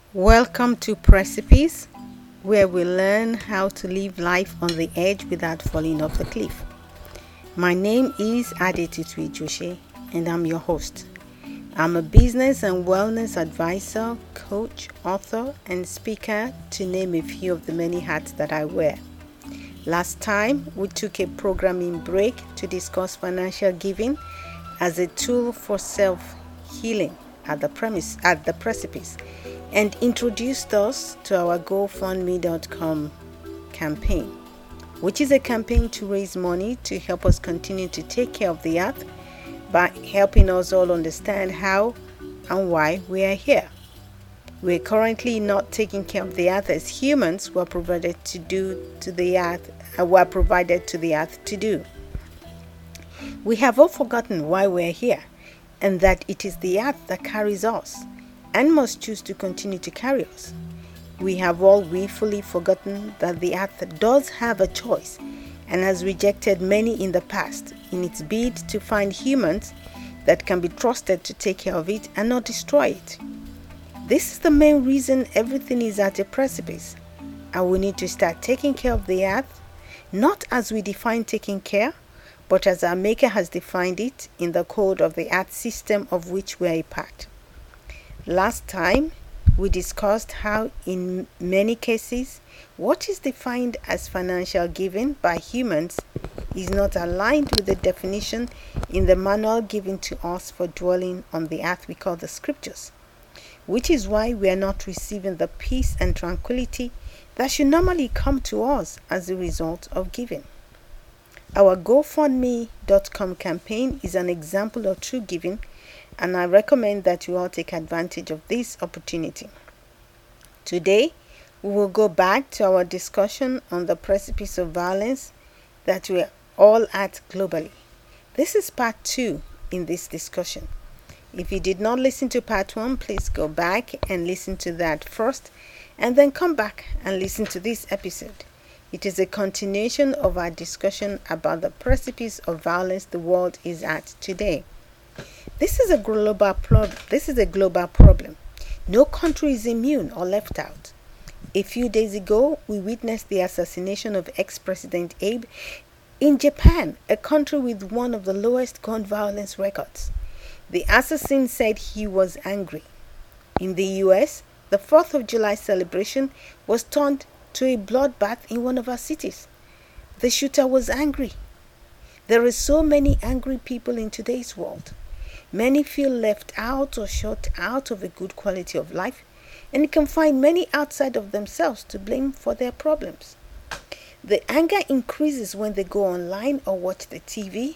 Welcome to Precipice, where we learn how to live life on the edge without falling off the cliff. My name is Adetitwi Joshi, and I'm your host. I'm a business and wellness advisor, coach, author, and speaker, to name a few of the many hats that I wear. Last time, we took a programming break to discuss financial giving as a tool for self-healing at the precipice, and introduced us to our GoFundMe.com campaign, which is a campaign to raise money to help us continue to take care of the earth by helping us all understand how and why we are here. We're currently not taking care of the earth as humans who are provided to the earth to do. We have all forgotten why we're here, and that it is the earth that carries us and must choose to continue to carry us. We have all willfully forgotten that the earth does have a choice and has rejected many in the past in its bid to find humans that can be trusted to take care of it and not destroy it. This is the main reason everything is at a precipice, and we need to start taking care of the earth, not as we define taking care, but as our Maker has defined it in the code of the earth system of which we are a part. Last time, we discussed how in many cases, what is defined as financial giving by humans is not aligned with the definition in the manual given to us for dwelling on the earth we call the scriptures, which is why we are not receiving the peace and tranquility that should normally come to us as a result of giving. Our GoFundMe.com campaign is an example of true giving, and I recommend that you all take advantage of this opportunity. Today, we will go back to our discussion on the precipice of violence that we're all at globally. This is part 2 in this discussion. If you did not listen to part 1, please go back and listen to that first, and then come back and listen to this episode. It is a continuation of our discussion about the precipice of violence the world is at today. This is a global problem. No country is immune or left out. A few days ago, we witnessed the assassination of ex-President Abe in Japan, a country with one of the lowest gun violence records. The assassin said he was angry. In the US, the 4th of July celebration was turned to a bloodbath in one of our cities. The shooter was angry. There are so many angry people in today's world. Many feel left out or shut out of a good quality of life, and can find many outside of themselves to blame for their problems. The anger increases when they go online or watch the TV,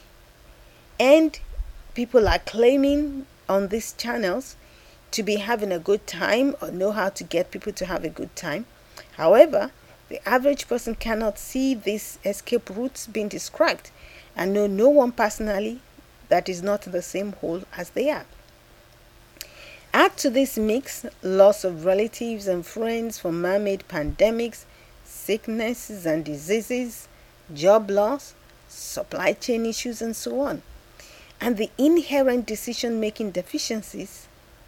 and people are claiming on these channels to be having a good time or know how to get people to have a good time. However, the average person cannot see these escape routes being described and know no one personally that is not in the same hole as they are. Add to this mix loss of relatives and friends from man-made pandemics, sicknesses and diseases, job loss, supply chain issues, and so on, and the inherent decision-making deficiencies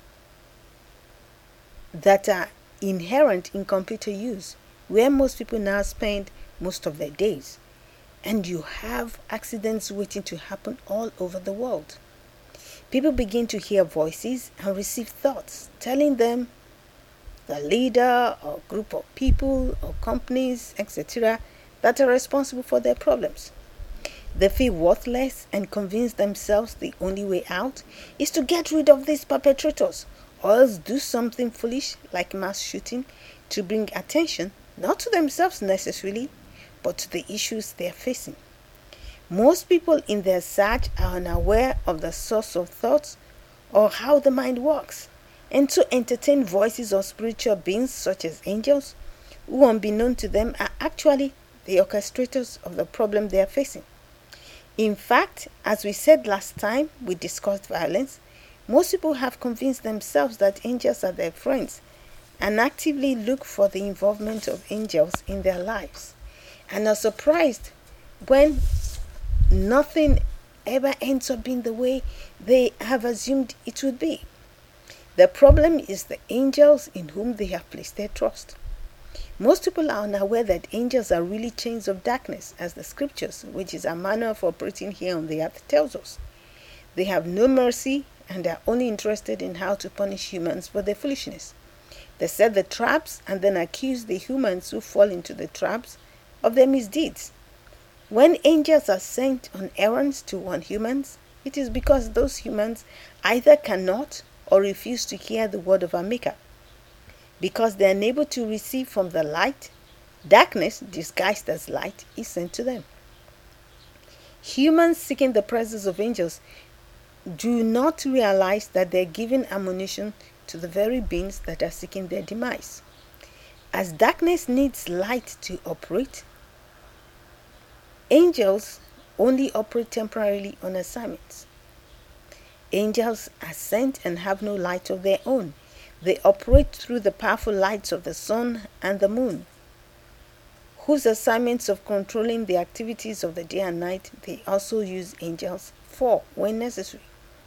that are inherent in computer use, where most people now spend most of their days. And you have accidents waiting to happen all over the world. People begin to hear voices and receive thoughts telling them the leader or group of people or companies, etc., that are responsible for their problems. They feel worthless and convince themselves the only way out is to get rid of these perpetrators, or else do something foolish like mass shooting to bring attention, not to themselves necessarily, but to the issues they are facing. Most people in their search are unaware of the source of thoughts or how the mind works, and to entertain voices of spiritual beings such as angels, who unbeknown to them are actually the orchestrators of the problem they are facing. In fact, as we said last time we discussed violence, most people have convinced themselves that angels are their friends and actively look for the involvement of angels in their lives, and are surprised when nothing ever ends up being the way they have assumed it would be. The problem is the angels in whom they have placed their trust. Most people are unaware that angels are really chains of darkness, as the scriptures, which is a manner of operating here on the earth, tells us. They have no mercy and are only interested in how to punish humans for their foolishness. They set the traps and then accuse the humans who fall into the traps of their misdeeds. When angels are sent on errands to warn humans, it is because those humans either cannot or refuse to hear the word of our Maker. Because they are unable to receive from the light, darkness disguised as light is sent to them. Humans seeking the presence of angels do not realize that they are giving ammunition to the very beings that are seeking their demise. As darkness needs light to operate, angels only operate temporarily on assignments. Angels are sent and have no light of their own. They operate through the powerful lights of the sun and the moon, whose assignments of controlling the activities of the day and night they also use angels for when necessary.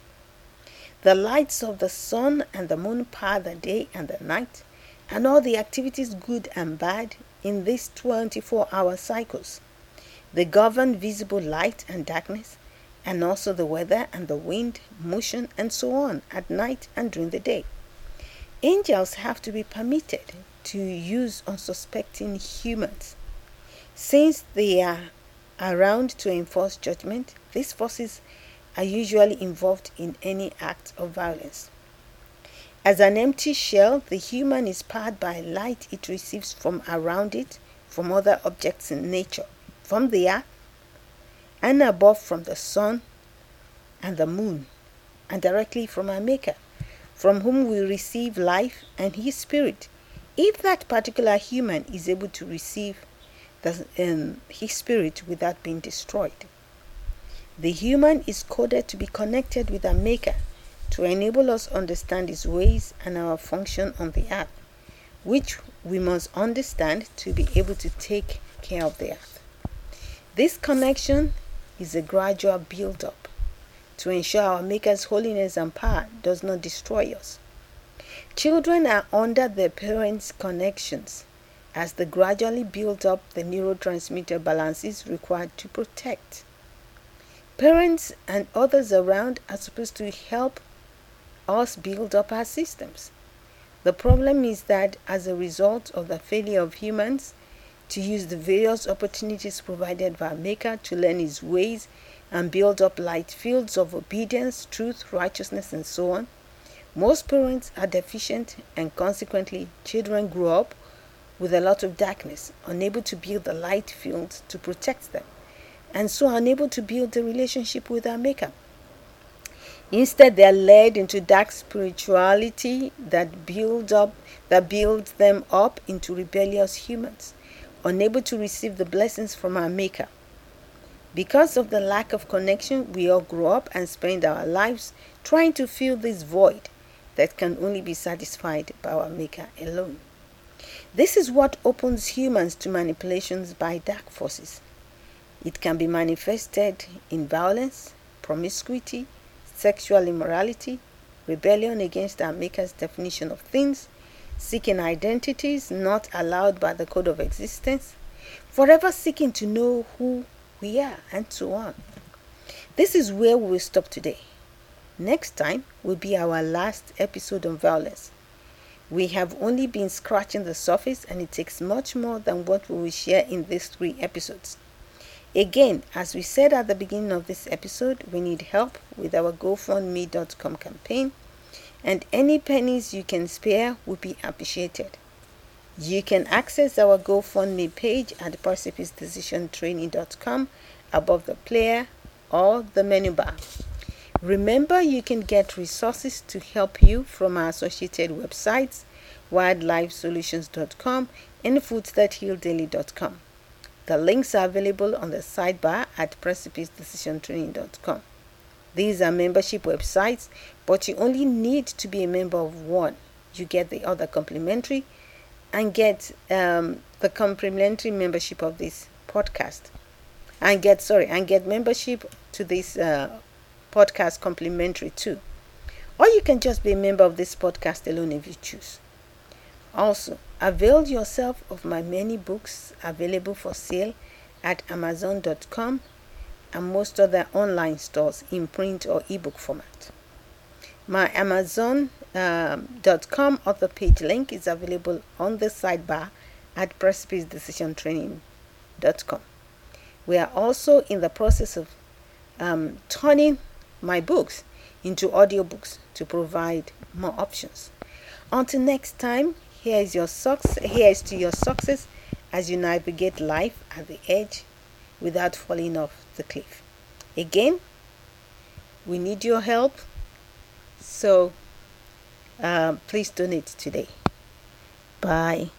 The lights of the sun and the moon power the day and the night and all the activities, good and bad, in these 24-hour cycles. They govern visible light and darkness, and also the weather and the wind, motion, and so on at night and during the day. Angels have to be permitted to use unsuspecting humans. Since they are around to enforce judgment, these forces are usually involved in any act of violence. As an empty shell, the human is powered by light it receives from around it, from other objects in nature, from the earth, and above from the sun and the moon, and directly from our Maker, from whom we receive life and His Spirit, if that particular human is able to receive His Spirit without being destroyed. The human is coded to be connected with our Maker to enable us understand His ways and our function on the earth, which we must understand to be able to take care of the earth. This connection is a gradual build-up to ensure our Maker's holiness and power does not destroy us. Children are under their parents' connections as they gradually build up the neurotransmitter balances required to protect. Parents and others around are supposed to help us build up our systems. The problem is that as a result of the failure of humans to use the various opportunities provided by our Maker to learn His ways and build up light fields of obedience, truth, righteousness, and so on, most parents are deficient, and consequently children grow up with a lot of darkness, unable to build the light fields to protect them, and so unable to build a relationship with our Maker. Instead, they are led into dark spirituality that builds them up into rebellious humans, unable to receive the blessings from our Maker. Because of the lack of connection, we all grow up and spend our lives trying to fill this void that can only be satisfied by our Maker alone. This is what opens humans to manipulations by dark forces. It can be manifested in violence, promiscuity, sexual immorality, rebellion against our Maker's definition of things, seeking identities not allowed by the code of existence, forever seeking to know who we are, and so on. This is where we will stop today. Next time will be our last episode on violence. We have only been scratching the surface, and it takes much more than what we will share in these 3 episodes. Again, as we said at the beginning of this episode, we need help with our GoFundMe.com campaign, and any pennies you can spare would be appreciated. You can access our GoFundMe page at PrecipiceDecisionTraining.com above the player or the menu bar. Remember, you can get resources to help you from our associated websites, wildlifesolutions.com and foodsthathealdaily.com. The links are available on the sidebar at PrecipiceDecisionTraining.com. These are membership websites, but you only need to be a member of one. You get the other complimentary, and get the complimentary membership of this podcast, and get membership to this podcast complimentary too. Or you can just be a member of this podcast alone if you choose. Also, avail yourself of my many books available for sale at Amazon.com and most other online stores in print or ebook format. My Amazon.com author page link is available on the sidebar at PrecipicedEcisionTraining.com. We are also in the process of turning my books into audiobooks to provide more options. Until next time, here is to your success as you navigate life at the edge without falling off the cliff. Again, we need your help, so please donate today. Bye.